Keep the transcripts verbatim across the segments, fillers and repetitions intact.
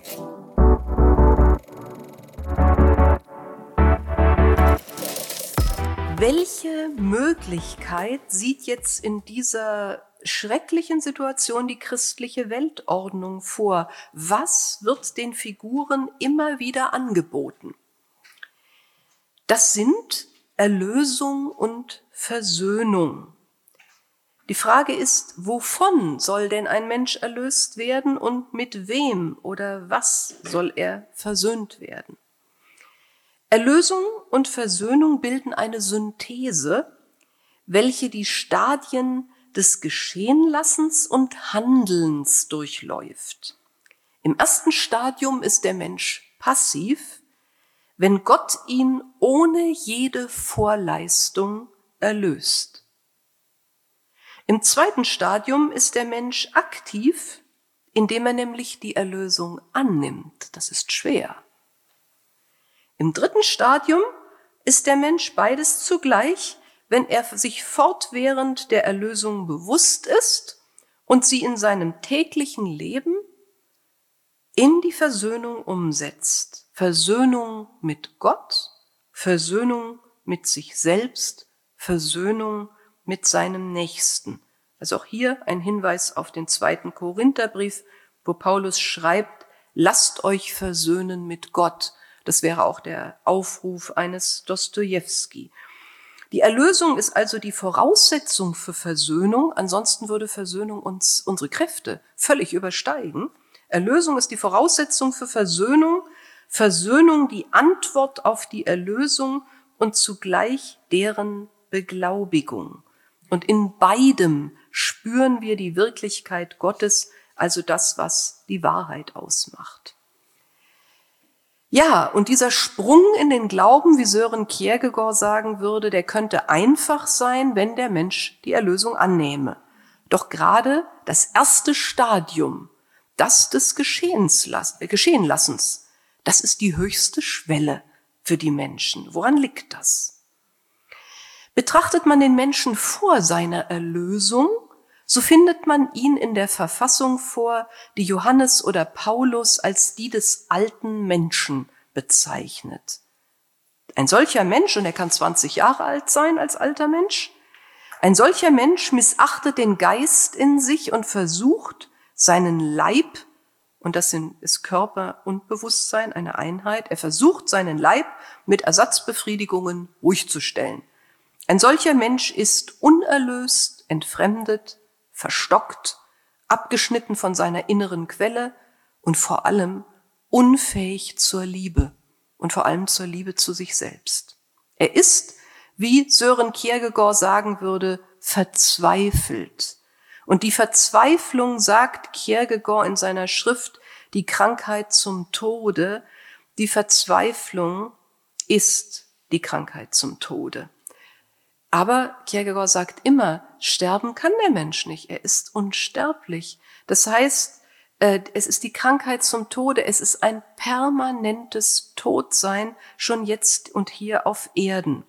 Welche Möglichkeit sieht jetzt in dieser schrecklichen Situation die christliche Weltordnung vor? Was wird den Figuren immer wieder angeboten? Das sind Erlösung und Versöhnung. Die Frage ist, wovon soll denn ein Mensch erlöst werden und mit wem oder was soll er versöhnt werden? Erlösung und Versöhnung bilden eine Synthese, welche die Stadien des Geschehenlassens und Handelns durchläuft. Im ersten Stadium ist der Mensch passiv, wenn Gott ihn ohne jede Vorleistung erlöst. Im zweiten Stadium ist der Mensch aktiv, indem er nämlich die Erlösung annimmt. Das ist schwer. Im dritten Stadium ist der Mensch beides zugleich, wenn er sich fortwährend der Erlösung bewusst ist und sie in seinem täglichen Leben in die Versöhnung umsetzt. Versöhnung mit Gott, Versöhnung mit sich selbst, Versöhnung mit seinem Nächsten. Also auch hier ein Hinweis auf den zweiten Korintherbrief, wo Paulus schreibt, lasst euch versöhnen mit Gott. Das wäre auch der Aufruf eines Dostojewski. Die Erlösung ist also die Voraussetzung für Versöhnung, ansonsten würde Versöhnung uns unsere Kräfte völlig übersteigen. Erlösung ist die Voraussetzung für Versöhnung, Versöhnung die Antwort auf die Erlösung und zugleich deren Beglaubigung. Und in beidem spüren wir die Wirklichkeit Gottes, also das, was die Wahrheit ausmacht. Ja, und dieser Sprung in den Glauben, wie Søren Kierkegaard sagen würde, der könnte einfach sein, wenn der Mensch die Erlösung annehme. Doch gerade das erste Stadium, das des Geschehenlassens, das ist die höchste Schwelle für die Menschen. Woran liegt das? Betrachtet man den Menschen vor seiner Erlösung, so findet man ihn in der Verfassung vor, die Johannes oder Paulus als die des alten Menschen bezeichnet. Ein solcher Mensch, und er kann zwanzig Jahre alt sein als alter Mensch, ein solcher Mensch missachtet den Geist in sich und versucht, seinen Leib, und das ist Körper und Bewusstsein, eine Einheit, er versucht, seinen Leib mit Ersatzbefriedigungen ruhig zu stellen. Ein solcher Mensch ist unerlöst, entfremdet, verstockt, abgeschnitten von seiner inneren Quelle und vor allem unfähig zur Liebe und vor allem zur Liebe zu sich selbst. Er ist, wie Søren Kierkegaard sagen würde, verzweifelt. Und die Verzweiflung, sagt Kierkegaard in seiner Schrift Die Krankheit zum Tode, die Verzweiflung ist die Krankheit zum Tode. Aber Kierkegaard sagt immer, sterben kann der Mensch nicht, er ist unsterblich. Das heißt, es ist die Krankheit zum Tode, es ist ein permanentes Todsein, schon jetzt und hier auf Erden.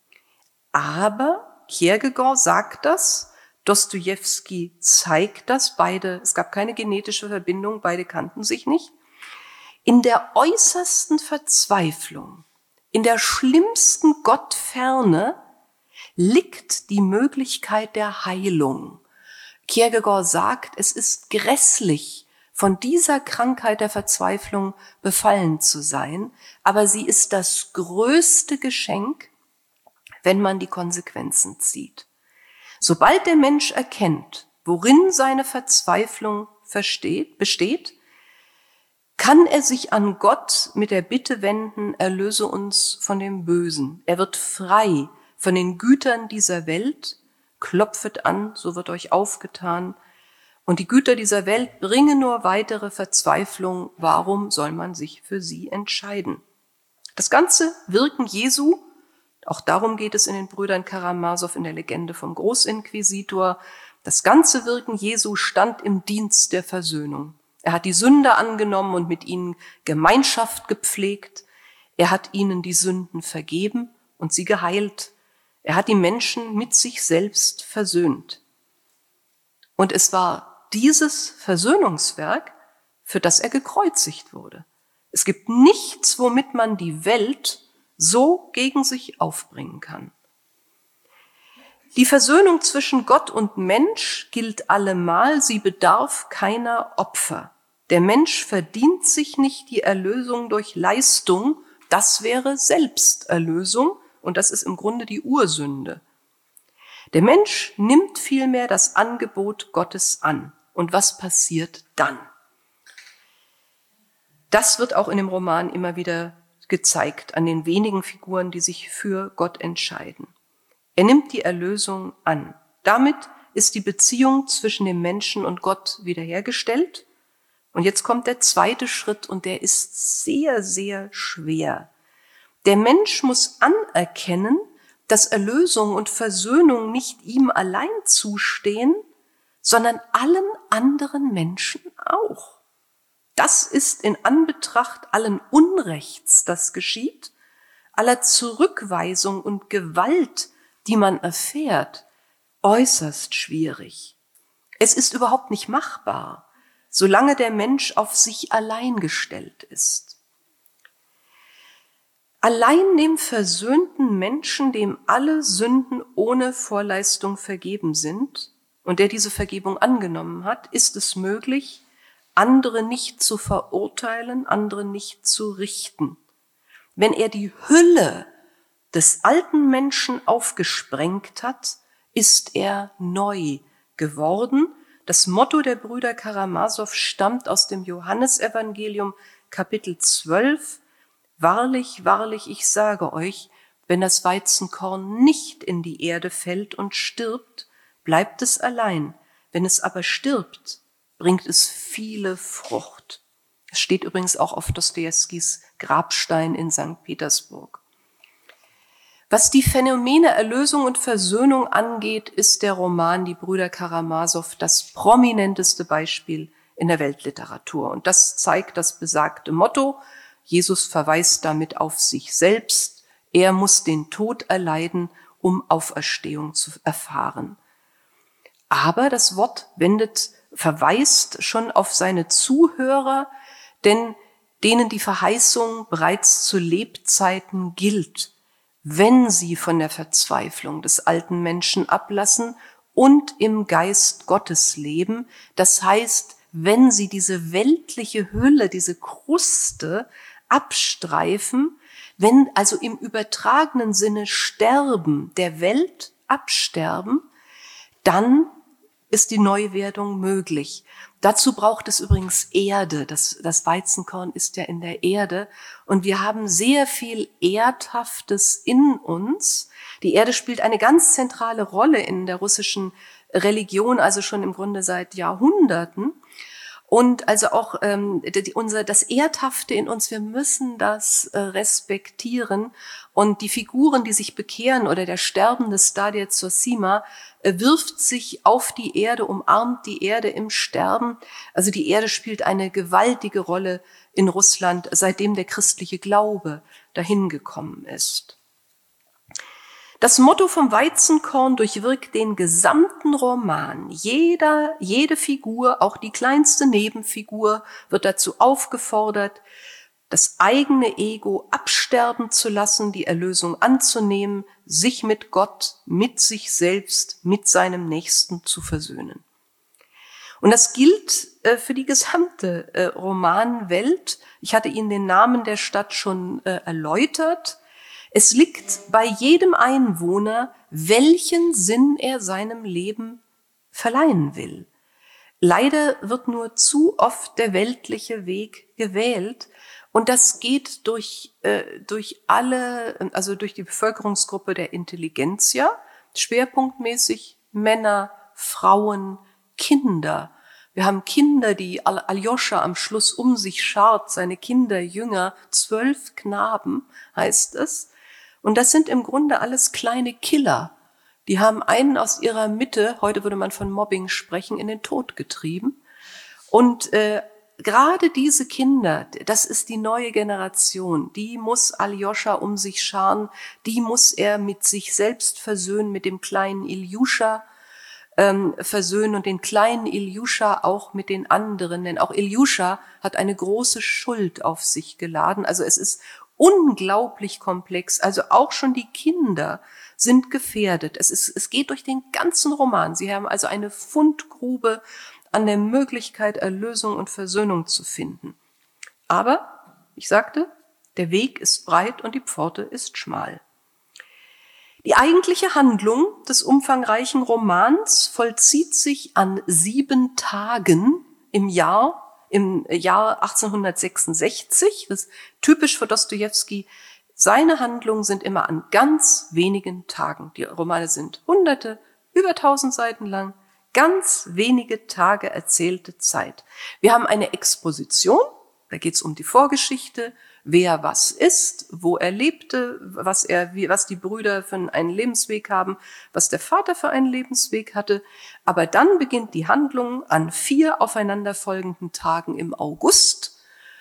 Aber Kierkegaard sagt das, Dostojewski zeigt das, beide, es gab keine genetische Verbindung, beide kannten sich nicht. In der äußersten Verzweiflung, in der schlimmsten Gottferne, liegt die Möglichkeit der Heilung. Kierkegaard sagt, es ist grässlich, von dieser Krankheit der Verzweiflung befallen zu sein, aber sie ist das größte Geschenk, wenn man die Konsequenzen zieht. Sobald der Mensch erkennt, worin seine Verzweiflung versteht, besteht, kann er sich an Gott mit der Bitte wenden, erlöse uns von dem Bösen. Er wird frei von den Gütern dieser Welt, klopfet an, so wird euch aufgetan. Und die Güter dieser Welt bringen nur weitere Verzweiflung. Warum soll man sich für sie entscheiden? Das ganze Wirken Jesu, auch darum geht es in den Brüdern Karamasow in der Legende vom Großinquisitor, das ganze Wirken Jesu stand im Dienst der Versöhnung. Er hat die Sünder angenommen und mit ihnen Gemeinschaft gepflegt. Er hat ihnen die Sünden vergeben und sie geheilt. Er hat die Menschen mit sich selbst versöhnt. Und es war dieses Versöhnungswerk, für das er gekreuzigt wurde. Es gibt nichts, womit man die Welt so gegen sich aufbringen kann. Die Versöhnung zwischen Gott und Mensch gilt allemal, sie bedarf keiner Opfer. Der Mensch verdient sich nicht die Erlösung durch Leistung, das wäre Selbsterlösung und das ist im Grunde die Ursünde. Der Mensch nimmt vielmehr das Angebot Gottes an. Und was passiert dann? Das wird auch in dem Roman immer wieder gezeigt, an den wenigen Figuren, die sich für Gott entscheiden. Er nimmt die Erlösung an. Damit ist die Beziehung zwischen dem Menschen und Gott wiederhergestellt. Und jetzt kommt der zweite Schritt und der ist sehr, sehr schwer. Der Mensch muss anerkennen, dass Erlösung und Versöhnung nicht ihm allein zustehen, sondern allen anderen Menschen auch. Das ist in Anbetracht allen Unrechts, das geschieht, aller Zurückweisung und Gewalt, die man erfährt, äußerst schwierig. Es ist überhaupt nicht machbar, solange der Mensch auf sich allein gestellt ist. Allein dem versöhnten Menschen, dem alle Sünden ohne Vorleistung vergeben sind und der diese Vergebung angenommen hat, ist es möglich, andere nicht zu verurteilen, andere nicht zu richten. Wenn er die Hülle des alten Menschen aufgesprengt hat, ist er neu geworden. Das Motto der Brüder Karamasow stammt aus dem Johannesevangelium, Kapitel zwölf. Wahrlich, wahrlich, ich sage euch, wenn das Weizenkorn nicht in die Erde fällt und stirbt, bleibt es allein. Wenn es aber stirbt, bringt es viele Frucht. Es steht übrigens auch auf Dostojewskis Grabstein in Sankt Petersburg. Was die Phänomene Erlösung und Versöhnung angeht, ist der Roman Die Brüder Karamasow das prominenteste Beispiel in der Weltliteratur. Und das zeigt das besagte Motto. Jesus verweist damit auf sich selbst. Er muss den Tod erleiden, um Auferstehung zu erfahren. Aber das Wort wendet, verweist schon auf seine Zuhörer, denn denen die Verheißung bereits zu Lebzeiten gilt, wenn sie von der Verzweiflung des alten Menschen ablassen und im Geist Gottes leben, das heißt, wenn sie diese weltliche Hülle, diese Kruste abstreifen, wenn also im übertragenen Sinne sterben, der Welt absterben, dann ist die Neuwerdung möglich. Dazu braucht es übrigens Erde. Das, das Weizenkorn ist ja in der Erde. Und wir haben sehr viel Erdhaftes in uns. Die Erde spielt eine ganz zentrale Rolle in der russischen Religion, also schon im Grunde seit Jahrhunderten. Und also auch ähm, die, unser, das Erdhafte in uns, wir müssen das äh, respektieren. Und die Figuren, die sich bekehren oder der sterbende Stadia Zosima, äh, wirft sich auf die Erde, umarmt die Erde im Sterben. Also die Erde spielt eine gewaltige Rolle in Russland, seitdem der christliche Glaube dahin gekommen ist. Das Motto vom Weizenkorn durchwirkt den gesamten Roman. Jeder, jede Figur, auch die kleinste Nebenfigur, wird dazu aufgefordert, das eigene Ego absterben zu lassen, die Erlösung anzunehmen, sich mit Gott, mit sich selbst, mit seinem Nächsten zu versöhnen. Und das gilt äh, für die gesamte äh, Romanwelt. Ich hatte Ihnen den Namen der Stadt schon äh, erläutert. Es liegt bei jedem Einwohner, welchen Sinn er seinem Leben verleihen will. Leider wird nur zu oft der weltliche Weg gewählt und das geht durch, äh, durch alle, also durch die Bevölkerungsgruppe der Intelligenzia, schwerpunktmäßig Männer, Frauen, Kinder. Wir haben Kinder, die Al- Aljoscha am Schluss um sich schart, seine Kinder, Jünger, zwölf Knaben heißt es. Und das sind im Grunde alles kleine Killer. Die haben einen aus ihrer Mitte, heute würde man von Mobbing sprechen, in den Tod getrieben. Und äh, gerade diese Kinder, das ist die neue Generation, die muss Aljoscha um sich scharen, die muss er mit sich selbst versöhnen, mit dem kleinen Iljuscha. ähm, versöhnen und den kleinen Iljuscha auch mit den anderen, denn auch Iljuscha hat eine große Schuld auf sich geladen. Also es ist unglaublich komplex. Also auch schon die Kinder sind gefährdet. Es ist, es geht durch den ganzen Roman. Sie haben also eine Fundgrube an der Möglichkeit, Erlösung und Versöhnung zu finden. Aber, ich sagte, der Weg ist breit und die Pforte ist schmal. Die eigentliche Handlung des umfangreichen Romans vollzieht sich an sieben Tagen im Jahr, im Jahr achtzehnhundertsechsundsechzig. Das ist typisch für Dostojewski. Seine Handlungen sind immer an ganz wenigen Tagen. Die Romane sind hunderte, über tausend Seiten lang, ganz wenige Tage erzählte Zeit. Wir haben eine Exposition, da geht es um die Vorgeschichte, wer was ist, wo er lebte, was er, wie, was die Brüder für einen Lebensweg haben, was der Vater für einen Lebensweg hatte. Aber dann beginnt die Handlung an vier aufeinanderfolgenden Tagen im August,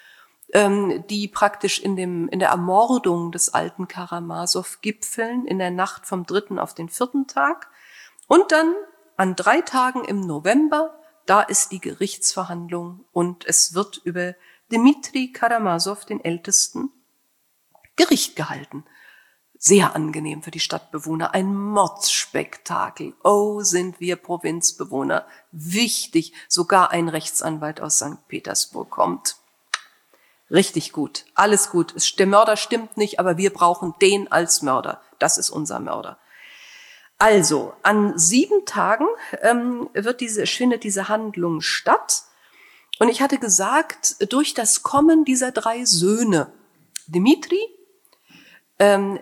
ähm, die praktisch in dem, in der Ermordung des alten Karamasow gipfeln, in der Nacht vom dritten auf den vierten Tag. Und dann an drei Tagen im November, da ist die Gerichtsverhandlung und es wird über Dmitri Karamasow, den Ältesten, Gericht gehalten. Sehr angenehm für die Stadtbewohner, ein Mordsspektakel. Oh, sind wir Provinzbewohner. Wichtig, sogar ein Rechtsanwalt aus Sankt Petersburg kommt. Richtig gut, alles gut. Der Mörder stimmt nicht, aber wir brauchen den als Mörder. Das ist unser Mörder. Also, an sieben Tagen ähm, wird diese, findet diese Handlung statt. Und ich hatte gesagt, durch das Kommen dieser drei Söhne, Dmitri, ähm,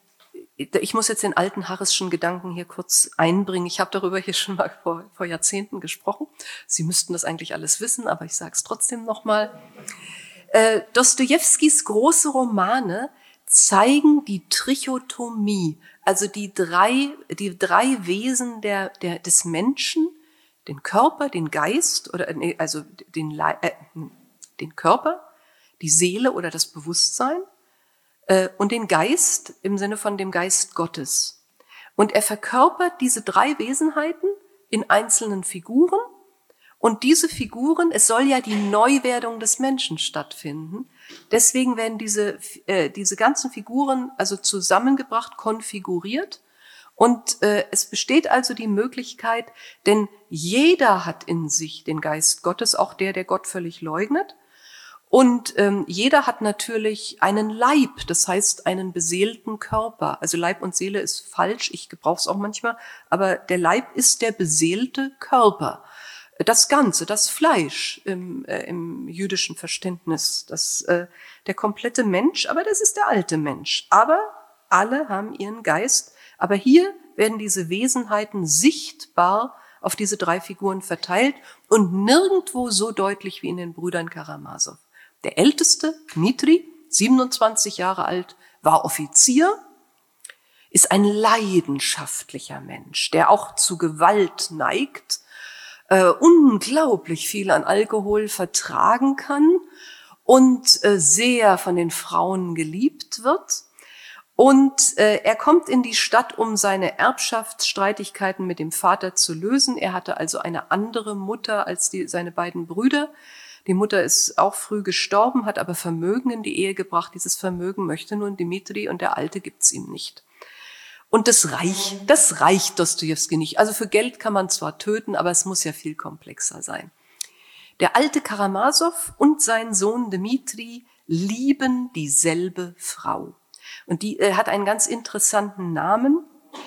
ich muss jetzt den alten harrischen Gedanken hier kurz einbringen. Ich habe darüber hier schon mal vor, vor Jahrzehnten gesprochen. Sie müssten das eigentlich alles wissen, aber ich sage es trotzdem nochmal. Äh, Dostojewskis große Romane zeigen die Trichotomie, also die drei, die drei Wesen der, der, des Menschen, den Körper, den Geist, oder nee, also den, äh, den Körper, die Seele oder das Bewusstsein äh, und den Geist im Sinne von dem Geist Gottes. Und er verkörpert diese drei Wesenheiten in einzelnen Figuren. Und diese Figuren, es soll ja die Neuwerdung des Menschen stattfinden. Deswegen werden diese, äh, diese ganzen Figuren also zusammengebracht, konfiguriert. Und äh, es besteht also die Möglichkeit, denn jeder hat in sich den Geist Gottes, auch der, der Gott völlig leugnet. Und ähm, jeder hat natürlich einen Leib, das heißt einen beseelten Körper. Also Leib und Seele ist falsch, ich gebrauche es auch manchmal, aber der Leib ist der beseelte Körper. Das Ganze, das Fleisch im, äh, im jüdischen Verständnis, das, äh, der komplette Mensch, aber das ist der alte Mensch. Aber alle haben ihren Geist. Aber hier werden diese Wesenheiten sichtbar auf diese drei Figuren verteilt und nirgendwo so deutlich wie in den Brüdern Karamasow. Der Älteste, Dmitri, siebenundzwanzig Jahre alt, war Offizier, ist ein leidenschaftlicher Mensch, der auch zu Gewalt neigt, äh, unglaublich viel an Alkohol vertragen kann und äh, sehr von den Frauen geliebt wird. Und äh, er kommt in die Stadt, um seine Erbschaftsstreitigkeiten mit dem Vater zu lösen. Er hatte also eine andere Mutter als die, seine beiden Brüder. Die Mutter ist auch früh gestorben, hat aber Vermögen in die Ehe gebracht. Dieses Vermögen möchte nun Dmitri und der Alte gibt's ihm nicht. Und das reicht, das reicht Dostojewski nicht. Also für Geld kann man zwar töten, aber es muss ja viel komplexer sein. Der alte Karamasow und sein Sohn Dmitri lieben dieselbe Frau. Und die äh, hat einen ganz interessanten Namen,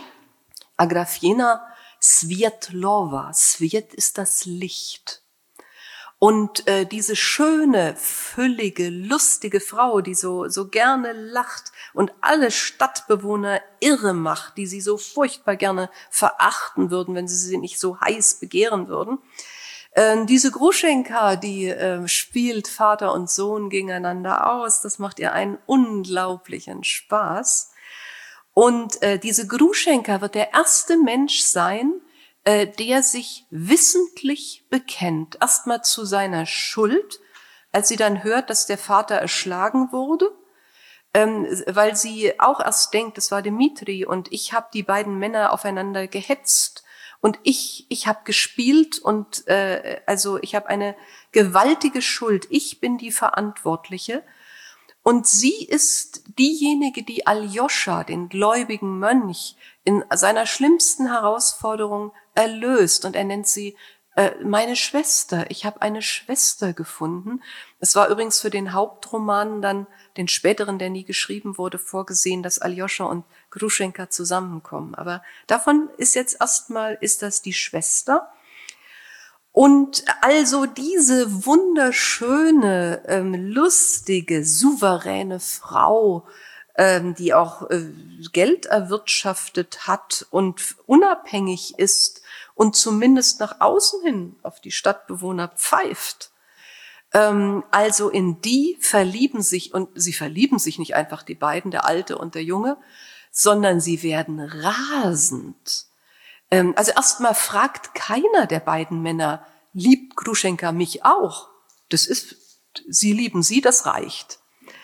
Agrafena Svietlova. Sviet ist das Licht. Und äh, diese schöne, füllige, lustige Frau, die so so gerne lacht und alle Stadtbewohner irre macht, die sie so furchtbar gerne verachten würden, wenn sie sie nicht so heiß begehren würden. Äh, diese Gruschenka, die äh, spielt Vater und Sohn gegeneinander aus. Das macht ihr einen unglaublichen Spaß. Und äh, diese Gruschenka wird der erste Mensch sein, äh, der sich wissentlich bekennt. Erstmal zu seiner Schuld, als sie dann hört, dass der Vater erschlagen wurde, ähm, weil sie auch erst denkt, es war Dmitri und ich habe die beiden Männer aufeinander gehetzt. Und ich, ich habe gespielt und äh, also ich habe eine gewaltige Schuld. Ich bin die Verantwortliche. Und sie ist diejenige, die Aljoscha, den gläubigen Mönch, in seiner schlimmsten Herausforderung erlöst. Und er nennt sie äh, meine Schwester. Ich habe eine Schwester gefunden. Es war übrigens für den Hauptroman dann, den späteren, der nie geschrieben wurde, vorgesehen, dass Aljoscha und Gruschenka zusammenkommen. Aber davon ist jetzt erstmal, ist das die Schwester. Und also diese wunderschöne, ähm, lustige, souveräne Frau, ähm, die auch äh, Geld erwirtschaftet hat und unabhängig ist und zumindest nach außen hin auf die Stadtbewohner pfeift. Ähm, also in die verlieben sich, und sie verlieben sich nicht einfach, die beiden, der Alte und der Junge, sondern sie werden rasend. Also erstmal fragt keiner der beiden Männer, liebt Gruschenka mich auch? Das ist, sie lieben sie, das reicht.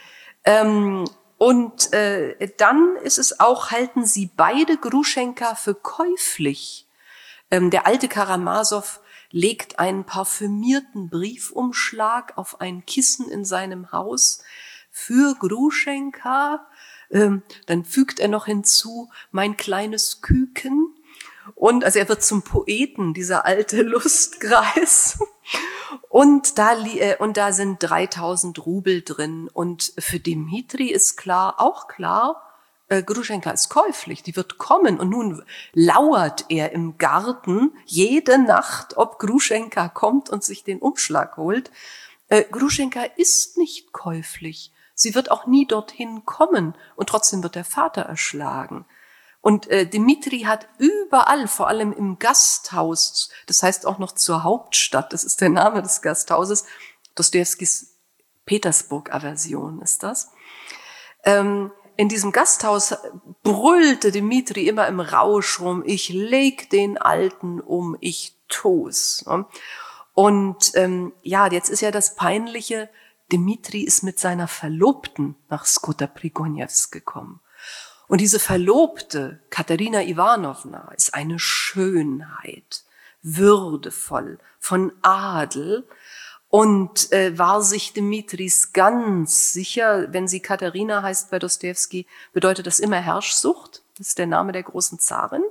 Und dann ist es auch, halten sie beide Gruschenka für käuflich. Der alte Karamasow legt einen parfümierten Briefumschlag auf ein Kissen in seinem Haus für Gruschenka. Dann fügt er noch hinzu, mein kleines Küken. Und also er wird zum Poeten, dieser alte Lustkreis. Und da, und da sind dreitausend Rubel drin. Und für Dimitri ist klar, auch klar, äh, Gruschenka ist käuflich, die wird kommen. Und nun lauert er im Garten jede Nacht, ob Gruschenka kommt und sich den Umschlag holt. Äh, Gruschenka ist nicht käuflich. Sie wird auch nie dorthin kommen. Und trotzdem wird der Vater erschlagen. Und äh, Dimitri hat überall, vor allem im Gasthaus, das heißt auch noch zur Hauptstadt, das ist der Name des Gasthauses, Dostojewskis Petersburg-Aversion ist das. Ähm, in diesem Gasthaus brüllte Dimitri immer im Rausch rum, ich leg den Alten um, ich tu's. Und ähm, ja, jetzt ist ja das Peinliche, Dimitri ist mit seiner Verlobten nach Skota Prigonjewsk gekommen. Und diese Verlobte, Katerina Iwanowna, ist eine Schönheit, würdevoll, von Adel und äh, war sich Dimitris ganz sicher, wenn sie Katharina heißt bei Dostojewski, bedeutet das immer Herrschsucht, das ist der Name der großen Zarin.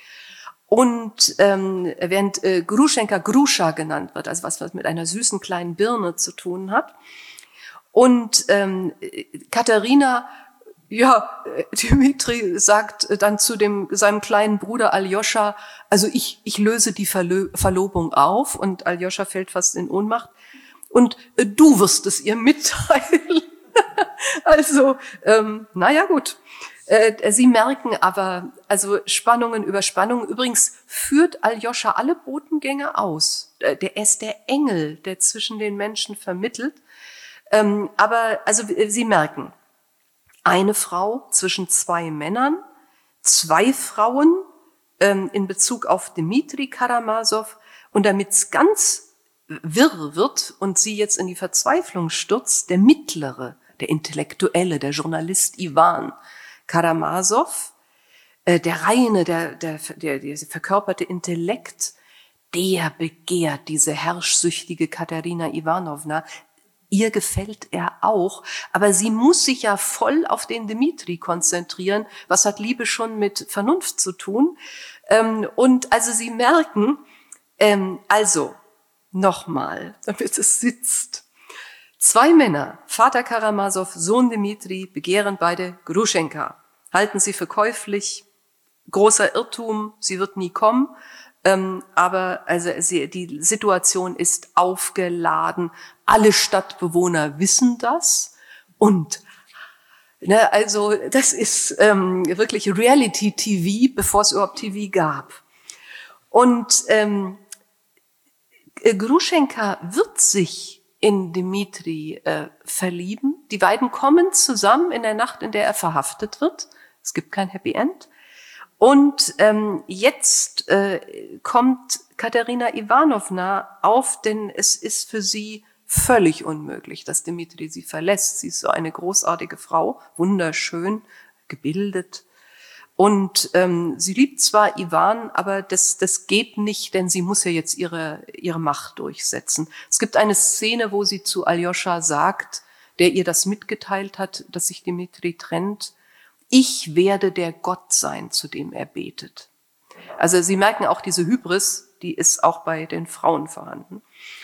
Und ähm, während äh, Gruschenka Gruscha genannt wird, also was, was mit einer süßen kleinen Birne zu tun hat. Und ähm, Katharina, ja, Dimitri sagt dann zu dem seinem kleinen Bruder Aljoscha, also ich ich löse die Verlo- Verlobung auf, und Aljoscha fällt fast in Ohnmacht, und äh, du wirst es ihr mitteilen. Also, ähm, naja gut. Äh, sie merken aber, also Spannungen über Spannungen. Übrigens führt Aljoscha alle Botengänge aus. Äh, der ist der Engel, der zwischen den Menschen vermittelt. Ähm, aber also sie merken, eine Frau zwischen zwei Männern, zwei Frauen ähm, in Bezug auf Dimitri Karamasow, und damit es ganz wirr wird und sie jetzt in die Verzweiflung stürzt, der Mittlere, der Intellektuelle, der Journalist Iwan Karamasow, äh, der reine, der, der, der, der verkörperte Intellekt, der begehrt diese herrschsüchtige Katerina Iwanowna. Ihr gefällt er auch, aber sie muss sich ja voll auf den Dimitri konzentrieren. Was hat Liebe schon mit Vernunft zu tun? Ähm, und also sie merken, ähm, also nochmal, damit es sitzt. Zwei Männer, Vater Karamasow, Sohn Dimitri, begehren beide Gruschenka, halten sie für käuflich, großer Irrtum, sie wird nie kommen. Ähm, aber also sie, die Situation ist aufgeladen. Alle Stadtbewohner wissen das. Und ne, also das ist ähm, wirklich Reality-T V, bevor es überhaupt T V gab. Und ähm, Gruschenka wird sich in Dimitri äh, verlieben. Die beiden kommen zusammen in der Nacht, in der er verhaftet wird. Es gibt kein Happy End. Und ähm, jetzt äh, kommt Katerina Iwanowna auf, denn es ist für sie völlig unmöglich, dass Dimitri sie verlässt. Sie ist so eine großartige Frau, wunderschön, gebildet. Und ähm, sie liebt zwar Iwan, aber das, das geht nicht, denn sie muss ja jetzt ihre, ihre Macht durchsetzen. Es gibt eine Szene, wo sie zu Aljoscha sagt, der ihr das mitgeteilt hat, dass sich Dmitri trennt, ich werde der Gott sein, zu dem er betet. Also Sie merken auch diese Hybris, die ist auch bei den Frauen vorhanden.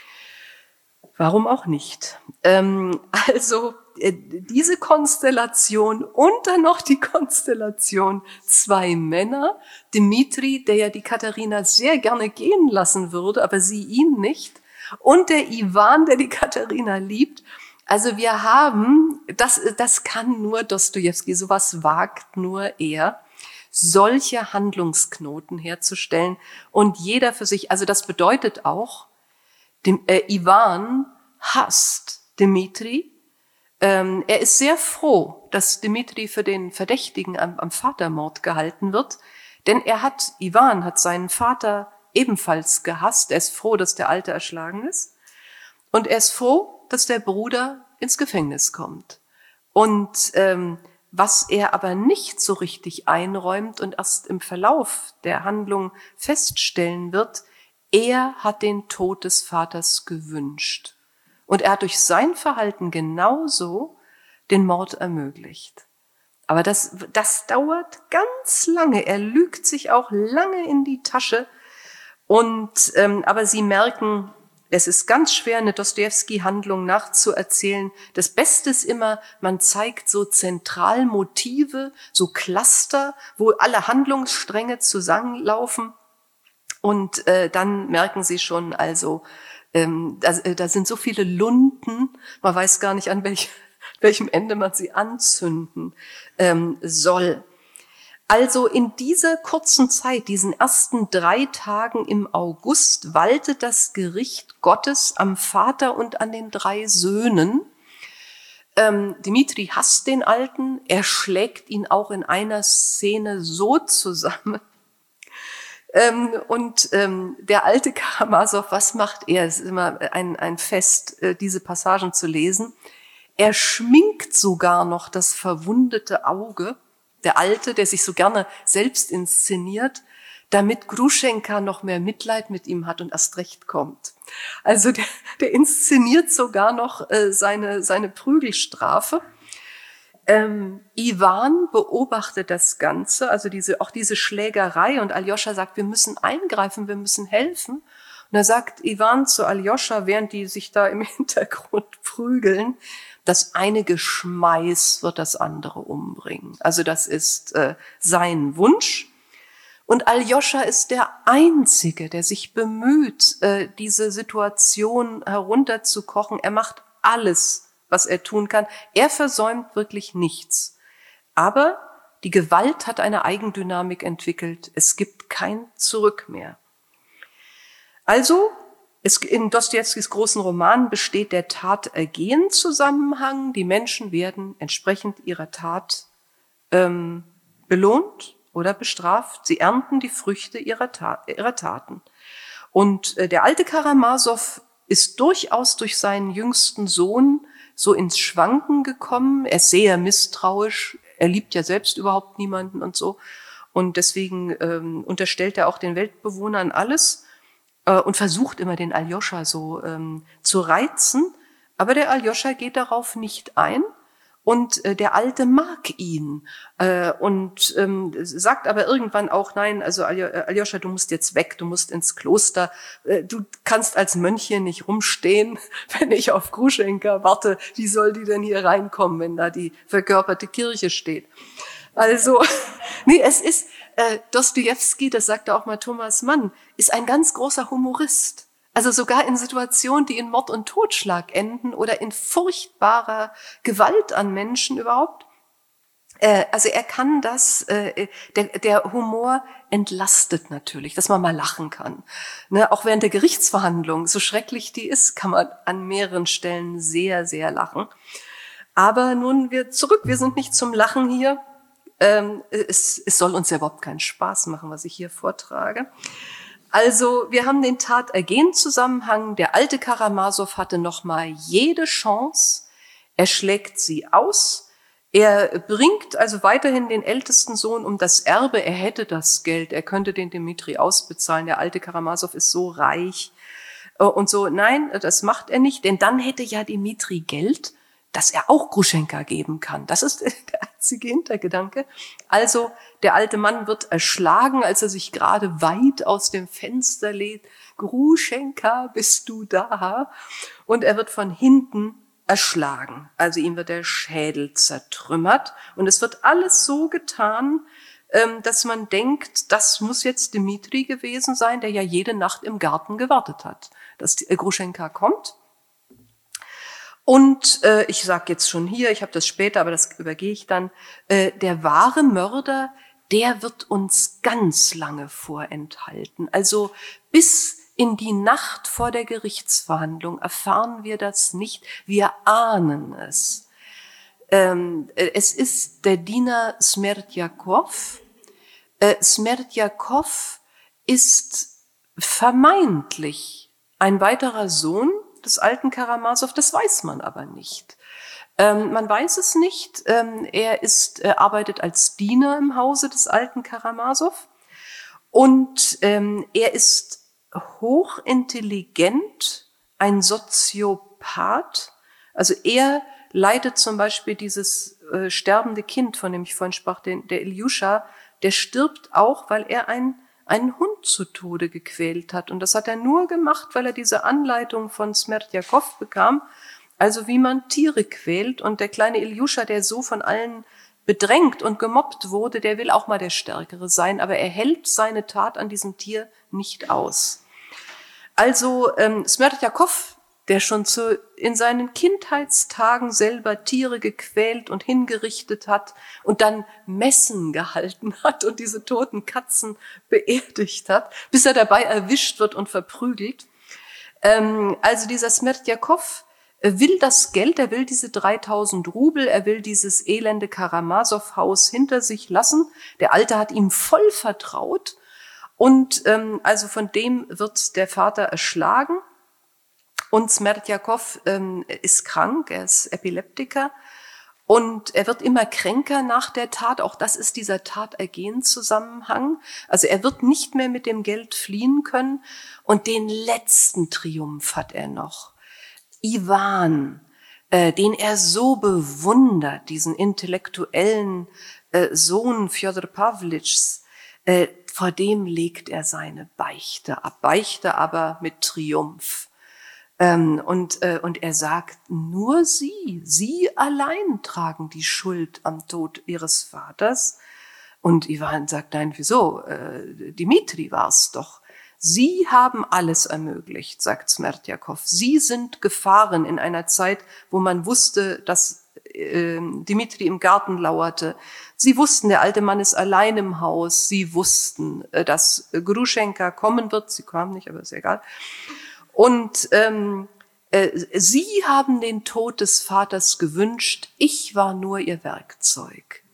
Warum auch nicht? Ähm, also äh, diese Konstellation und dann noch die Konstellation zwei Männer, Dmitri, der ja die Katharina sehr gerne gehen lassen würde, aber sie ihn nicht, und der Iwan, der die Katharina liebt. Also wir haben, das, das kann nur Dostojewski, sowas wagt nur er, solche Handlungsknoten herzustellen und jeder für sich. Also das bedeutet auch, dem, äh, Iwan hasst Dmitri. Ähm, er ist sehr froh, dass Dmitri für den Verdächtigen am, am Vatermord gehalten wird, denn er hat, Iwan hat seinen Vater ebenfalls gehasst. Er ist froh, dass der Alte erschlagen ist. Und er ist froh, dass der Bruder ins Gefängnis kommt. Und ähm, was er aber nicht so richtig einräumt und erst im Verlauf der Handlung feststellen wird, er hat den Tod des Vaters gewünscht. Und er hat durch sein Verhalten genauso den Mord ermöglicht. Aber das, das dauert ganz lange. Er lügt sich auch lange in die Tasche. Und, ähm, aber Sie merken, es ist ganz schwer, eine Dostojewski-Handlung nachzuerzählen. Das Beste ist immer, man zeigt so Zentralmotive, so Cluster, wo alle Handlungsstränge zusammenlaufen. Und äh, dann merken Sie schon, also ähm, da, da sind so viele Lunden, man weiß gar nicht, an welch, welchem Ende man sie anzünden ähm, soll. Also in dieser kurzen Zeit, diesen ersten drei Tagen im August, waltet das Gericht Gottes am Vater und an den drei Söhnen. Ähm, Dmitri hasst den Alten, er schlägt ihn auch in einer Szene so zusammen. Ähm, und ähm, der alte Karamasow, was macht er? Es ist immer ein, ein Fest, äh, diese Passagen zu lesen. Er schminkt sogar noch das verwundete Auge, der Alte, der sich so gerne selbst inszeniert, damit Gruschenka noch mehr Mitleid mit ihm hat und erst recht kommt. Also der, der inszeniert sogar noch äh, seine, seine Prügelstrafe. Ähm, Iwan beobachtet das Ganze, also diese, auch diese Schlägerei, und Aljoscha sagt, wir müssen eingreifen, wir müssen helfen. Und da sagt Iwan zu Aljoscha, während die sich da im Hintergrund prügeln, das eine Geschmeiß wird das andere umbringen. Also das ist äh, sein Wunsch. Und Aljoscha ist der Einzige, der sich bemüht, äh, diese Situation herunterzukochen. Er macht alles, was er tun kann. Er versäumt wirklich nichts. Aber die Gewalt hat eine Eigendynamik entwickelt. Es gibt kein Zurück mehr. Also, es, in Dostojewskis großen Roman besteht der Tat-Ergehen-Zusammenhang. Die Menschen werden entsprechend ihrer Tat ähm, belohnt oder bestraft. Sie ernten die Früchte ihrer, Ta- ihrer Taten. Und äh, der alte Karamasow ist durchaus durch seinen jüngsten Sohn so ins Schwanken gekommen. Er ist sehr misstrauisch. Er liebt ja selbst überhaupt niemanden und so. Und deswegen ähm, unterstellt er auch den Weltbewohnern alles äh, und versucht immer den Aljoscha so ähm, zu reizen. Aber der Aljoscha geht darauf nicht ein. Und äh, der Alte mag ihn äh, und ähm, sagt aber irgendwann auch, nein, also Aljoscha, du musst jetzt weg, du musst ins Kloster, äh, du kannst als Mönch hier nicht rumstehen, wenn ich auf Gruschenka warte, wie soll die denn hier reinkommen, wenn da die verkörperte Kirche steht? Also, nee, es ist, äh, Dostojewski, das sagte auch mal Thomas Mann, ist ein ganz großer Humorist. Also sogar in Situationen, die in Mord und Totschlag enden oder in furchtbarer Gewalt an Menschen überhaupt. Äh, also er kann das, äh, der, der Humor entlastet natürlich, dass man mal lachen kann. Ne, auch während der Gerichtsverhandlung, so schrecklich die ist, kann man an mehreren Stellen sehr, sehr lachen. Aber nun wir zurück, wir sind nicht zum Lachen hier. Ähm, es, es soll uns ja überhaupt keinen Spaß machen, was ich hier vortrage. Also wir haben den Tat-Ergehen-Zusammenhang. Der alte Karamasow hatte noch mal jede Chance. Er schlägt sie aus. Er bringt also weiterhin den ältesten Sohn um das Erbe. Er hätte das Geld, er könnte den Dimitri ausbezahlen. Der alte Karamasow ist so reich und so. Nein, das macht er nicht, denn dann hätte ja Dimitri Geld, das er auch Gruschenka geben kann. Das ist der einzige Hintergedanke. Also der alte Mann wird erschlagen, als er sich gerade weit aus dem Fenster lehnt. Gruschenka, bist du da? Und er wird von hinten erschlagen. Also ihm wird der Schädel zertrümmert. Und es wird alles so getan, dass man denkt, das muss jetzt Dimitri gewesen sein, der ja jede Nacht im Garten gewartet hat, dass Gruschenka kommt. Und äh, ich sage jetzt schon hier, ich habe das später, aber das übergehe ich dann, äh, der wahre Mörder, der wird uns ganz lange vorenthalten. Also bis in die Nacht vor der Gerichtsverhandlung erfahren wir das nicht, wir ahnen es. Ähm, es ist der Diener Smerdjakov. Äh, Smerdjakov ist vermeintlich ein weiterer Sohn des alten Karamasow, das weiß man aber nicht. Ähm, man weiß es nicht. Ähm, er ist, äh, arbeitet als Diener im Hause des alten Karamasow und ähm, er ist hochintelligent, ein Soziopath. Also er leitet zum Beispiel dieses äh, sterbende Kind, von dem ich vorhin sprach, den, der Iljuscha, der stirbt auch, weil er ein einen Hund zu Tode gequält hat. Und das hat er nur gemacht, weil er diese Anleitung von Smerdjakov bekam, also wie man Tiere quält. Und der kleine Iljuscha, der so von allen bedrängt und gemobbt wurde, der will auch mal der Stärkere sein, aber er hält seine Tat an diesem Tier nicht aus. Also ähm, Smerdjakov, der schon zu, in seinen Kindheitstagen selber Tiere gequält und hingerichtet hat und dann Messen gehalten hat und diese toten Katzen beerdigt hat, bis er dabei erwischt wird und verprügelt. Ähm, also dieser Smerdjakov will das Geld, er will diese dreitausend Rubel, er will dieses elende Karamasow-Haus hinter sich lassen. Der Alte hat ihm voll vertraut und ähm, also von dem wird der Vater erschlagen. Und Smerdjakov ähm, ist krank, er ist Epileptiker und er wird immer kränker nach der Tat. Auch das ist dieser Tatergehenszusammenhang. Also er wird nicht mehr mit dem Geld fliehen können. Und den letzten Triumph hat er noch. Iwan, äh, den er so bewundert, diesen intellektuellen äh, Sohn Fjodor Pawlitschs, äh, vor dem legt er seine Beichte ab. Beichte aber mit Triumph. Ähm, und, äh, und er sagt, nur Sie, Sie allein tragen die Schuld am Tod Ihres Vaters. Und Iwan sagt, nein, wieso? Äh, Dimitri war's doch. Sie haben alles ermöglicht, sagt Smerdjakov. Sie sind gefahren in einer Zeit, wo man wusste, dass äh, Dimitri im Garten lauerte. Sie wussten, der alte Mann ist allein im Haus. Sie wussten, äh, dass Gruschenka kommen wird. Sie kam nicht, aber ist egal. Und ähm, äh, Sie haben den Tod des Vaters gewünscht, ich war nur Ihr Werkzeug.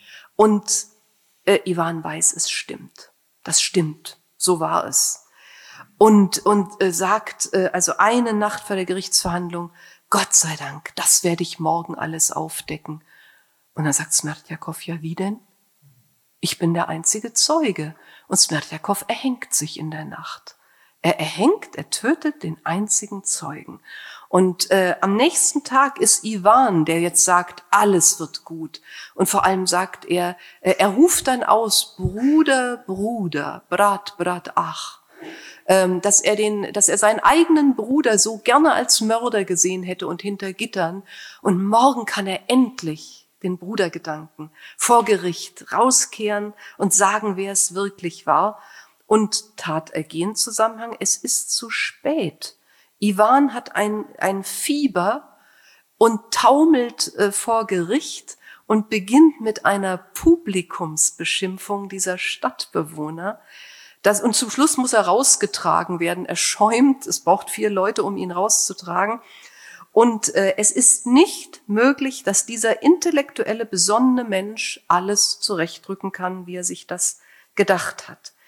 Und äh, Iwan weiß, es stimmt. Das stimmt, so war es. Und, und äh, sagt, äh, also eine Nacht vor der Gerichtsverhandlung, Gott sei Dank, das werde ich morgen alles aufdecken. Und dann sagt Smerdjakov, ja wie denn? Ich bin der einzige Zeuge. Und Smerdjakov erhängt sich in der Nacht. Er erhängt, er tötet den einzigen Zeugen. Und äh, am nächsten Tag ist Iwan, der jetzt sagt, alles wird gut. Und vor allem sagt er, äh, er ruft dann aus, Bruder, Bruder, Brat, Brat, ach. Ähm, dass er den, dass er seinen eigenen Bruder so gerne als Mörder gesehen hätte und hinter Gittern. Und morgen kann er endlich den Brudergedanken vor Gericht rauskehren und sagen, wer es wirklich war. Und Tatergehen-Zusammenhang, es ist zu spät. Iwan hat ein, ein Fieber und taumelt äh, vor Gericht und beginnt mit einer Publikumsbeschimpfung dieser Stadtbewohner. Das, und zum Schluss muss er rausgetragen werden. Er schäumt, es braucht vier Leute, um ihn rauszutragen. Und äh, es ist nicht möglich, dass dieser intellektuelle, besonnene Mensch alles zurechtrücken kann, wie er sich das gedacht hat.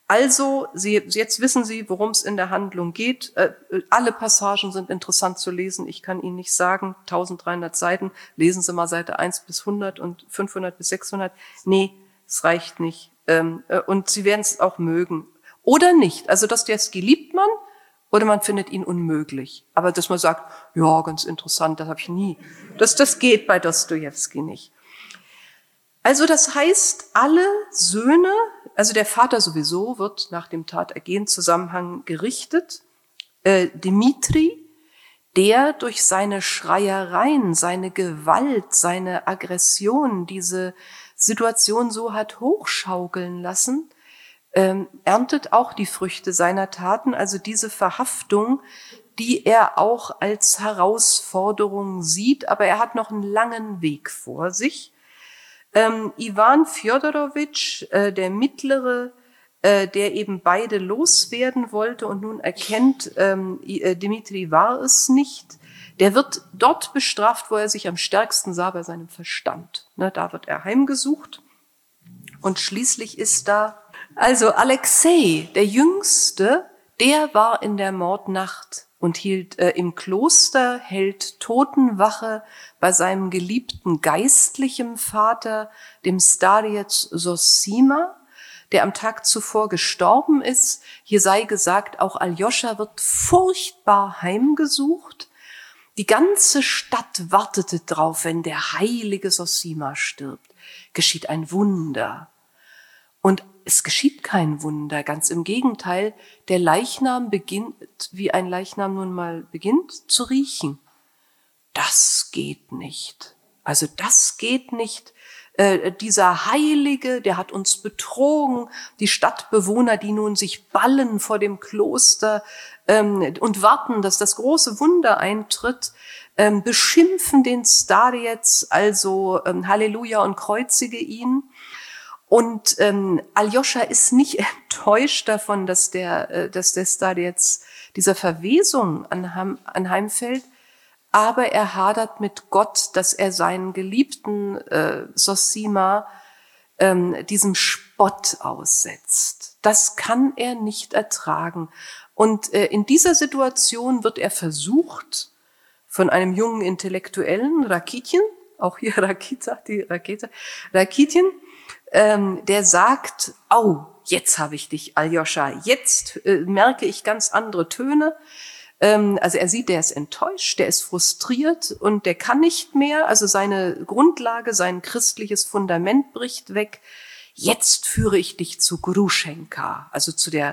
Also, Sie, jetzt wissen Sie, worum es in der Handlung geht. Äh, alle Passagen sind interessant zu lesen. Ich kann Ihnen nicht sagen, dreizehnhundert Seiten, lesen Sie mal Seite eins bis hundert und fünfhundert bis sechshundert. Nee, es reicht nicht. Ähm, äh, und Sie werden es auch mögen. Oder nicht. Also Dostojewski liebt man oder man findet ihn unmöglich. Aber dass man sagt, ja, ganz interessant, das habe ich nie. Das, das geht bei Dostojewski nicht. Also das heißt, alle Söhne, also der Vater sowieso wird nach dem Tatergehen-Zusammenhang gerichtet. Äh, Dimitri, der durch seine Schreiereien, seine Gewalt, seine Aggression diese Situation so hat hochschaukeln lassen, ähm, erntet auch die Früchte seiner Taten, also diese Verhaftung, die er auch als Herausforderung sieht, aber er hat noch einen langen Weg vor sich. Ähm, Iwan Fjodorowitsch, äh, der Mittlere, äh, der eben beide loswerden wollte und nun erkennt, ähm, äh, Dimitri war es nicht, der wird dort bestraft, wo er sich am stärksten sah, bei seinem Verstand. Ne, da wird er heimgesucht. Und schließlich ist da, also Alexei, der Jüngste, der war in der Mordnacht und hielt äh, im Kloster, hält Totenwache bei seinem geliebten geistlichen Vater, dem Starec Zosima, der am Tag zuvor gestorben ist. Hier sei gesagt, auch Aljoscha wird furchtbar heimgesucht. Die ganze Stadt wartete drauf, wenn der heilige Zosima stirbt. Geschieht ein Wunder. Und es geschieht kein Wunder, ganz im Gegenteil, der Leichnam beginnt, wie ein Leichnam nun mal beginnt, zu riechen. Das geht nicht. Also das geht nicht. Äh, dieser Heilige, der hat uns betrogen, die Stadtbewohner, die nun sich ballen vor dem Kloster ähm, und warten, dass das große Wunder eintritt, ähm, beschimpfen den Starec, also ähm, Halleluja und kreuzige ihn. Und ähm, Aljoscha ist nicht enttäuscht davon, dass der, äh, dass der Starec dieser Verwesung anheim, anheimfällt, aber er hadert mit Gott, dass er seinen geliebten äh, Zosima ähm, diesem Spott aussetzt. Das kann er nicht ertragen. Und äh, in dieser Situation wird er versucht von einem jungen Intellektuellen, Rakitin, auch hier Rakita, die Rakete, Rakitin, ähm, der sagt, au, jetzt habe ich dich, Aljoscha, jetzt äh, merke ich ganz andere Töne. Ähm, also er sieht, der ist enttäuscht, der ist frustriert und der kann nicht mehr, also seine Grundlage, sein christliches Fundament bricht weg. Jetzt führe ich dich zu Gruschenka, also zu der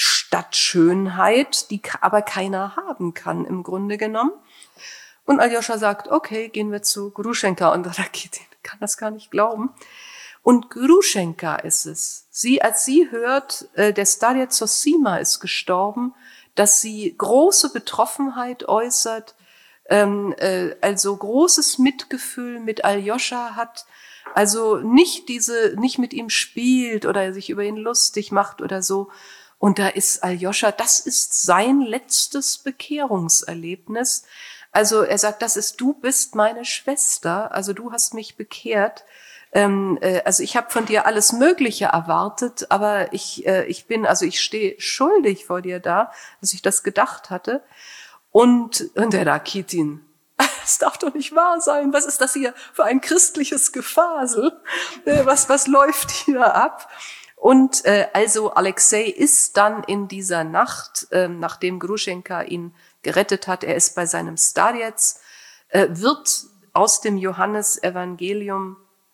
Stadtschönheit, die aber keiner haben kann im Grunde genommen. Und Aljoscha sagt, okay, gehen wir zu Gruschenka. Und Rakitin kann das gar nicht glauben. Und Gruschenka ist es. Sie, als sie hört, äh, der Starec Zosima ist gestorben, dass sie große Betroffenheit äußert, ähm, äh, also großes Mitgefühl mit Aljoscha hat, also nicht diese, nicht mit ihm spielt oder sich über ihn lustig macht oder so. Und da ist Aljoscha, das ist sein letztes Bekehrungserlebnis. Also er sagt, das ist, du bist meine Schwester, also du hast mich bekehrt. Ähm, äh, also ich habe von dir alles Mögliche erwartet, aber ich, äh, ich bin, also ich stehe schuldig vor dir da, dass ich das gedacht hatte. Und, und der Rakitin, das darf doch nicht wahr sein. Was ist das hier für ein christliches Gefasel? Äh, was, was läuft hier ab? Und äh, also Alexei ist dann in dieser Nacht, äh, nachdem Gruschenka ihn gerettet hat, er ist bei seinem Starec, äh, wird aus dem Johannesevangelium,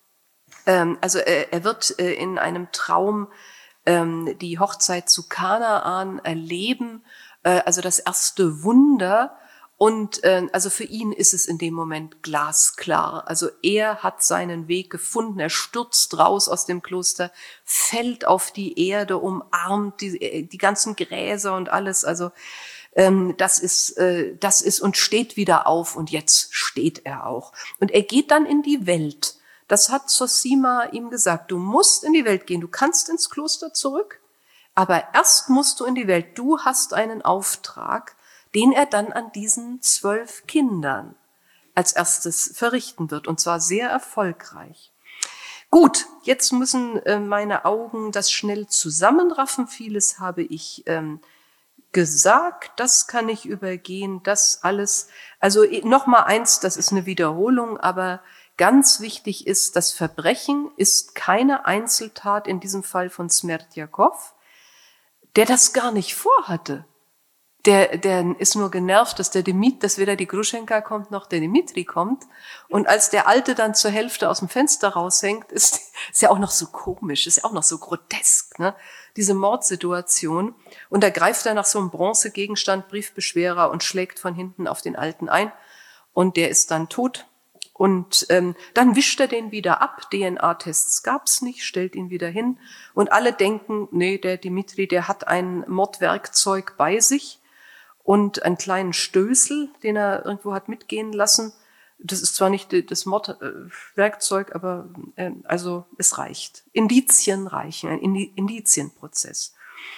ähm, also äh, er wird äh, in einem Traum ähm, die Hochzeit zu Kanaan erleben, äh, also das erste Wunder. Und äh, also für ihn ist es in dem Moment glasklar. Also er hat seinen Weg gefunden, er stürzt raus aus dem Kloster, fällt auf die Erde, umarmt die, die ganzen Gräser und alles. Also ähm, das ist, äh, das ist und steht wieder auf und jetzt steht er auch. Und er geht dann in die Welt. Das hat Zosima ihm gesagt. Du musst in die Welt gehen, du kannst ins Kloster zurück, aber erst musst du in die Welt. Du hast einen Auftrag, den er dann an diesen zwölf Kindern als erstes verrichten wird, und zwar sehr erfolgreich. Gut, jetzt müssen äh, meine Augen das schnell zusammenraffen. Vieles habe ich ähm, gesagt, das kann ich übergehen, das alles. Also noch mal eins, das ist eine Wiederholung, aber ganz wichtig ist, das Verbrechen ist keine Einzeltat, in diesem Fall von Smerdjakov, der das gar nicht vorhatte. Der, der ist nur genervt, dass der Dimit, dass weder die Gruschenka kommt, noch der Dimitri kommt. Und als der Alte dann zur Hälfte aus dem Fenster raushängt, ist, ist ja auch noch so komisch, ist ja auch noch so grotesk, ne? Diese Mordsituation. Und da greift er nach so einem Bronzegegenstand, Briefbeschwerer, und schlägt von hinten auf den Alten ein. Und der ist dann tot. Und ähm, dann wischt er den wieder ab. D N A-Tests gab's nicht, stellt ihn wieder hin. Und alle denken, nee, der Dimitri, der hat ein Mordwerkzeug bei sich und einen kleinen Stößel, den er irgendwo hat mitgehen lassen. Das ist zwar nicht das Mordwerkzeug, aber äh, also es reicht. Indizien reichen, ein Indizienprozess.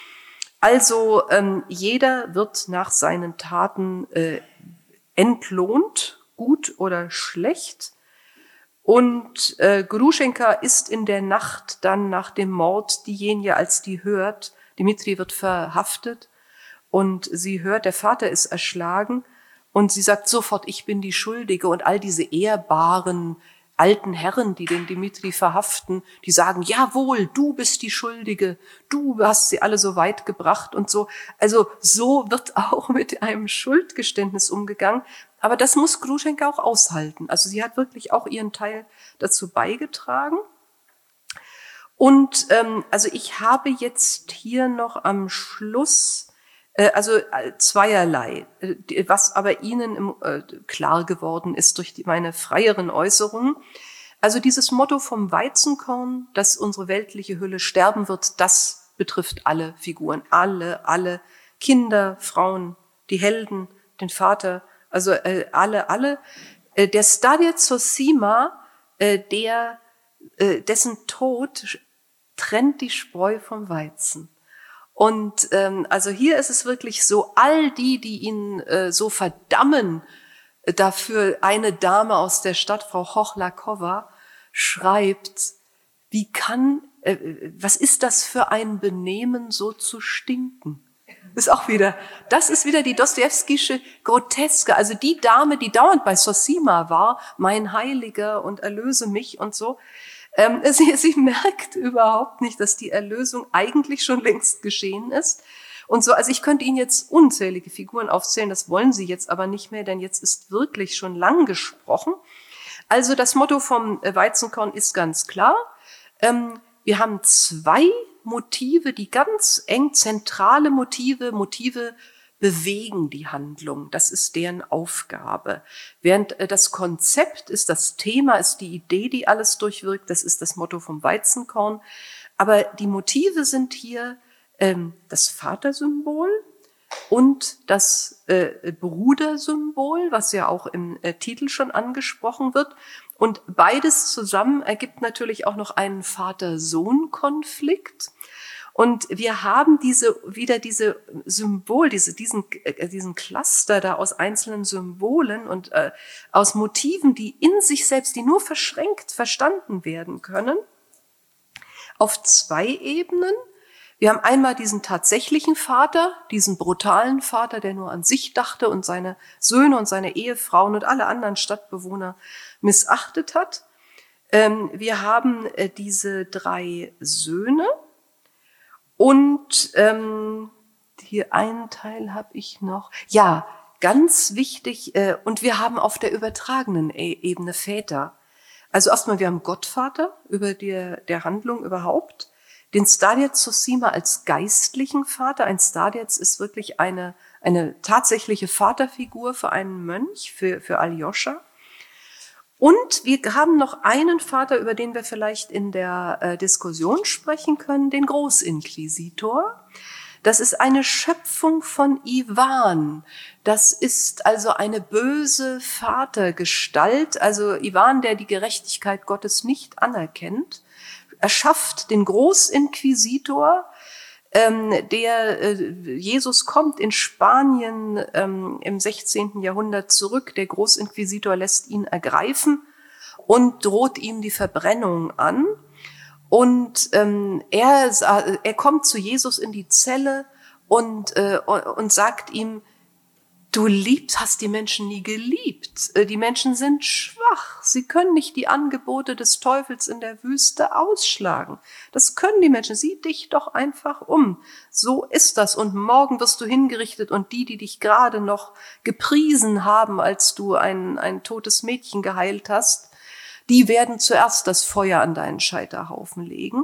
Also ähm, jeder wird nach seinen Taten äh, entlohnt, gut oder schlecht. Und äh, Gruschenka ist in der Nacht dann nach dem Mord diejenige, als die hört, Dimitri wird verhaftet und sie hört, der Vater ist erschlagen und sie sagt sofort, ich bin die Schuldige. Und all diese ehrbaren alten Herren, die den Dimitri verhaften, die sagen, jawohl, du bist die Schuldige, du hast sie alle so weit gebracht und so. Also so wird auch mit einem Schuldgeständnis umgegangen. Aber das muss Gruschenka auch aushalten. Also sie hat wirklich auch ihren Teil dazu beigetragen. Und ähm, also ich habe jetzt hier noch am Schluss äh, also äh, zweierlei, äh, was aber Ihnen im, äh, klar geworden ist durch die, meine freieren Äußerungen. Also dieses Motto vom Weizenkorn, dass unsere weltliche Hülle sterben wird, das betrifft alle Figuren, alle, alle Kinder, Frauen, die Helden, den Vater, also äh, alle, alle. Äh, der Stadio Zosima, äh, der, äh, dessen Tod trennt die Spreu vom Weizen. Und ähm, also hier ist es wirklich so, all die, die ihn äh, so verdammen, äh, dafür eine Dame aus der Stadt, Frau Chochlakowa, schreibt, wie kann, äh, was ist das für ein Benehmen, so zu stinken? Ist auch wieder, das ist wieder die Dostojewskische Groteske. Also die Dame, die dauernd bei Zosima war, mein Heiliger und erlöse mich und so. Ähm, sie, sie merkt überhaupt nicht, dass die Erlösung eigentlich schon längst geschehen ist. Und so, also ich könnte Ihnen jetzt unzählige Figuren aufzählen, das wollen Sie jetzt aber nicht mehr, denn jetzt ist wirklich schon lang gesprochen. Also das Motto vom Weizenkorn ist ganz klar. Ähm, wir haben zwei Motive, die ganz eng, zentrale Motive, Motive bewegen die Handlung. Das ist deren Aufgabe. Während das Konzept ist, das Thema ist die Idee, die alles durchwirkt. Das ist das Motto vom Weizenkorn. Aber die Motive sind hier ähm, das Vatersymbol und das äh, Brudersymbol, was ja auch im äh, Titel schon angesprochen wird. Und beides zusammen ergibt natürlich auch noch einen Vater-Sohn-Konflikt. Und wir haben diese, wieder diese Symbol, diese, diesen, äh, diesen Cluster da aus einzelnen Symbolen und äh, aus Motiven, die in sich selbst, die nur verschränkt verstanden werden können, auf zwei Ebenen. Wir haben einmal diesen tatsächlichen Vater, diesen brutalen Vater, der nur an sich dachte und seine Söhne und seine Ehefrauen und alle anderen Stadtbewohner missachtet hat. Ähm, wir haben äh, diese drei Söhne. Und ähm, hier einen Teil habe ich noch. Ja, ganz wichtig. Äh, und wir haben auf der übertragenen e- Ebene Väter. Also erstmal, wir haben Gottvater über der, der Handlung überhaupt. Den Stadio Zosima als geistlichen Vater. Ein Stadio ist wirklich eine, eine tatsächliche Vaterfigur für einen Mönch, für, für Aljoscha. Und wir haben noch einen Vater, über den wir vielleicht in der äh, Diskussion sprechen können, den Großinquisitor. Das ist eine Schöpfung von Iwan. Das ist also eine böse Vatergestalt, also Iwan, der die Gerechtigkeit Gottes nicht anerkennt. Er schafft den Großinquisitor, ähm, der äh, Jesus kommt in Spanien ähm, im sechzehnten Jahrhundert zurück. Der Großinquisitor lässt ihn ergreifen und droht ihm die Verbrennung an. Und ähm, er, er kommt zu Jesus in die Zelle und, äh, und sagt ihm, du liebst, hast die Menschen nie geliebt. Die Menschen sind schwach. Sie können nicht die Angebote des Teufels in der Wüste ausschlagen. Das können die Menschen. Sieh dich doch einfach um. So ist das. Und morgen wirst du hingerichtet und die, die dich gerade noch gepriesen haben, als du ein, ein totes Mädchen geheilt hast, die werden zuerst das Feuer an deinen Scheiterhaufen legen.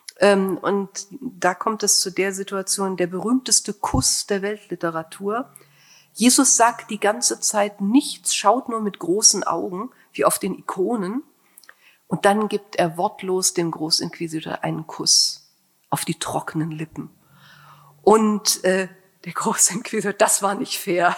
Und da kommt es zu der Situation, der berühmteste Kuss der Weltliteratur. Jesus sagt die ganze Zeit nichts, schaut nur mit großen Augen, wie auf den Ikonen. Und dann gibt er wortlos dem Großinquisitor einen Kuss auf die trockenen Lippen. Und äh, der Großinquisitor, das war nicht fair.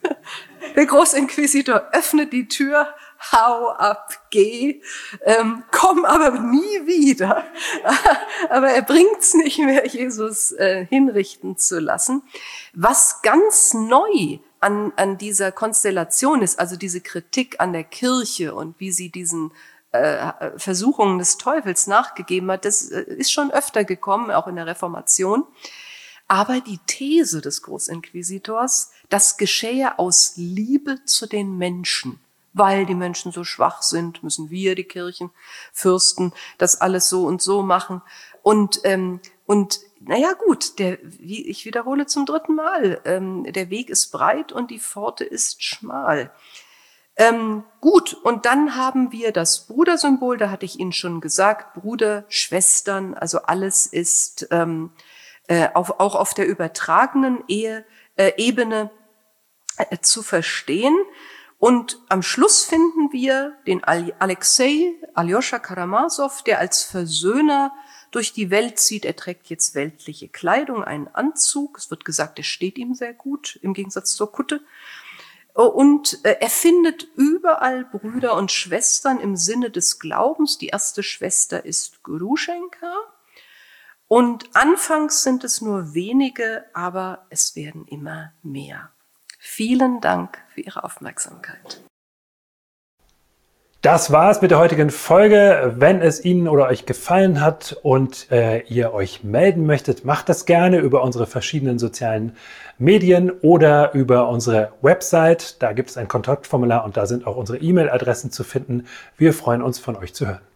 Der Großinquisitor öffnet die Tür, hau ab, geh, ähm, komm aber nie wieder. Aber er bringt's nicht mehr, Jesus äh, hinrichten zu lassen. Was ganz neu an, an dieser Konstellation ist, also diese Kritik an der Kirche und wie sie diesen äh, Versuchungen des Teufels nachgegeben hat, das äh, ist schon öfter gekommen, auch in der Reformation. Aber die These des Großinquisitors, das geschähe aus Liebe zu den Menschen, weil die Menschen so schwach sind, müssen wir, die Kirchenfürsten, das alles so und so machen. Und, ähm, und naja gut, der, wie, ich wiederhole zum dritten Mal, ähm, der Weg ist breit und die Pforte ist schmal. Ähm, gut, und dann haben wir das Brudersymbol, da hatte ich Ihnen schon gesagt, Bruder, Schwestern, also alles ist ähm, äh, auf, auch auf der übertragenen Ehe, äh, Ebene äh, zu verstehen. Und am Schluss finden wir den Alexei Aljoscha Karamasow, der als Versöhner durch die Welt zieht. Er trägt jetzt weltliche Kleidung, einen Anzug. Es wird gesagt, er steht ihm sehr gut, im Gegensatz zur Kutte. Und er findet überall Brüder und Schwestern im Sinne des Glaubens. Die erste Schwester ist Gruschenka. Und anfangs sind es nur wenige, aber es werden immer mehr. Vielen Dank für Ihre Aufmerksamkeit. Das war's mit der heutigen Folge. Wenn es Ihnen oder euch gefallen hat und äh, ihr euch melden möchtet, macht das gerne über unsere verschiedenen sozialen Medien oder über unsere Website. Da gibt es ein Kontaktformular und da sind auch unsere E-Mail-Adressen zu finden. Wir freuen uns, von euch zu hören.